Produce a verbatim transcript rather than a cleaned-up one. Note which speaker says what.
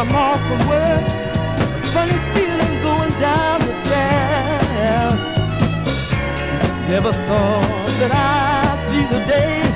Speaker 1: I'm off from work. A funny feeling going down the stairs. Never thought that I'd see the day